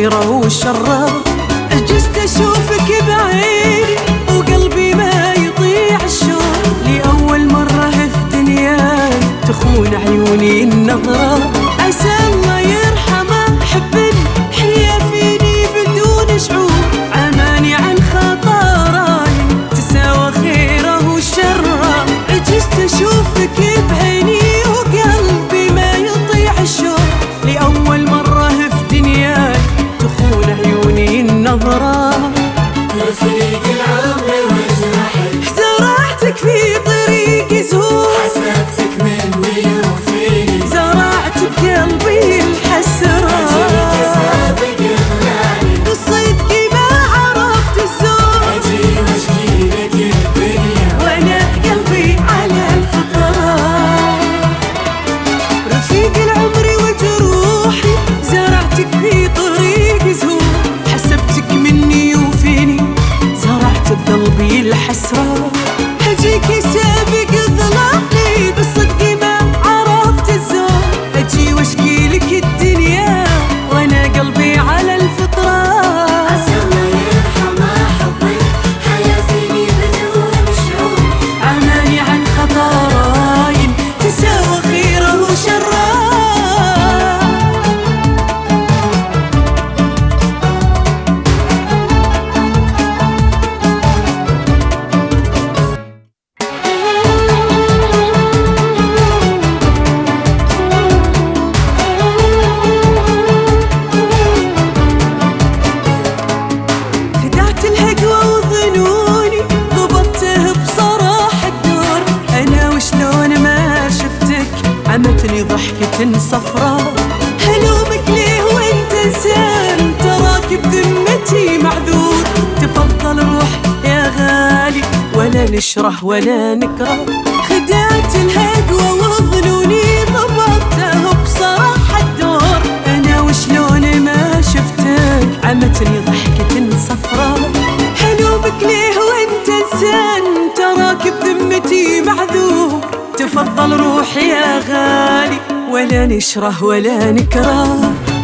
خيره وشره. عجزت اشوفك بعيني وقلبي ما يطيع الشوق، لأول مرة في دنياي تخون عيوني النظرة. عسى الله يرحمه حبني حيا فيني بدون شعور، عماني عن خطاراي تساوى خيره وشره. عجزت اشوفك بعيني وقلبي ما يطيع الشوق، لأول مرة في دنياي تخون عيوني النظرة. رفيق العمر وجرحك زرعتك في طريق زهور، حسبتك مني وفيني زرعت بقلبي الحسرة. أجيك سابق الغالي بالصدق ما عرفت الزور، أجي واشكي لك الدنيا وانا قلبي على الفطرة. رفيق العمر وجروحي زرعتك في طريق زهور، حسبتك مني وفيني زرعت بقلبي الحسرة. أجيك سابق ظلامي بالصدق ما عرفت الزور، أجي واشكي لك الدنيا وانا قلبي على الفطرة. عسى الله يرحمه حبك حيا فيني بدون شعور، عماني عن خطاراين تساوى خيره وشره. خدعت الهقوى وظنوني ضبطته بصراحة الدور، أنا وشلون ما شفتك عمتني ضحكة صفرا. هلومك ليه وانت انسان تراك بذمتي معذور، تفضل روح يا غالي ولا نشره ولا نكره. خدعت الهقوى وظنوني ضبطته بصراحة الدور، أنا وشلون ما شفتك عمتني ضحكة صفرا. هلومك ليه وانت انسان تراك بذمتي معذور، تفضل روح يا غالي ولا نشره ولا نكره.